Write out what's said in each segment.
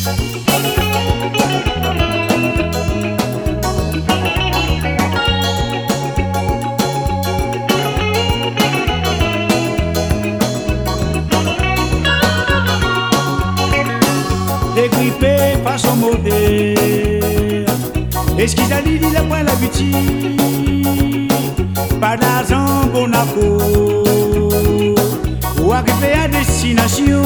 Dégrippé façon moderne, esquisse à l'île, il a point l'habitude. Pas d'argent, bon accord, ou arriver à destination.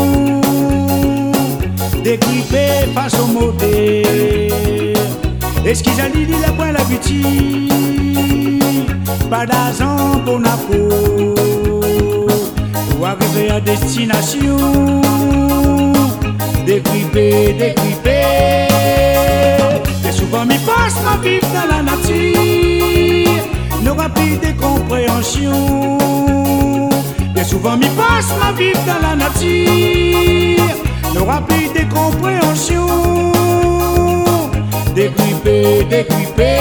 Dégrippé façon moderne, esquisse à l'île, il a point l'habitude. Pas d'argent, bon accord, ou arriver à destination. Décripé, décripé. Et souvent m'y passe ma vie dans la nature, nos rapides compréhensions. Et souvent m'y passe ma vie dans la nature, nos rapides compréhensions. Décripé, décripé.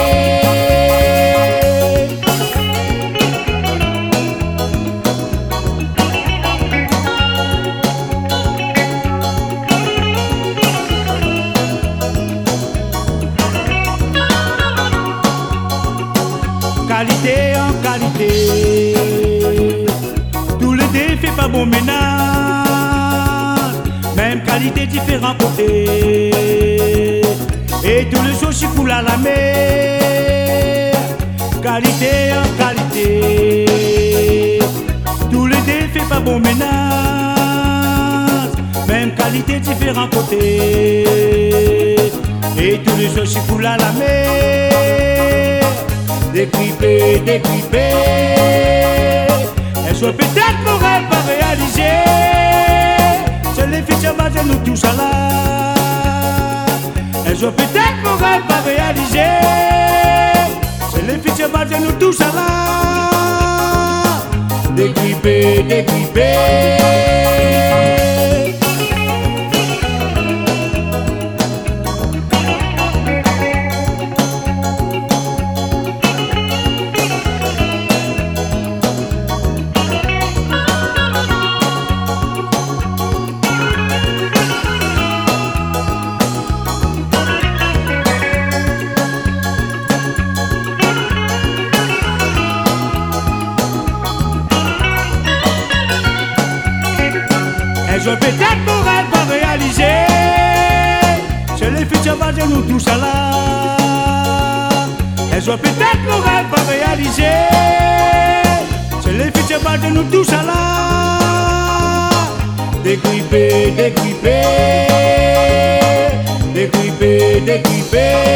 Qualité en qualité, tout le défait pas bon ménage, même qualité différents côtés, et tout le jour coule à la mer. Qualité en qualité, tout le défait pas bon ménage, même qualité différents côtés, et tout le jour coule à la mer. Décripé, décripé. Elle soit peut-être mon rêve pas réalisé. C'est les futurs basés nous tous à là. Elle soit peut-être mon rêve pas réalisé. C'est les futurs basés nous tous à là. Décripé, décripé. Je peut-être mon rêve pas réalisé. C'est les futurs basés nous tous à là. Et je peut-être mon rêve pas réalisé. C'est les futurs basés nous tous à là. Décripé, décripé. Décripé, décripé.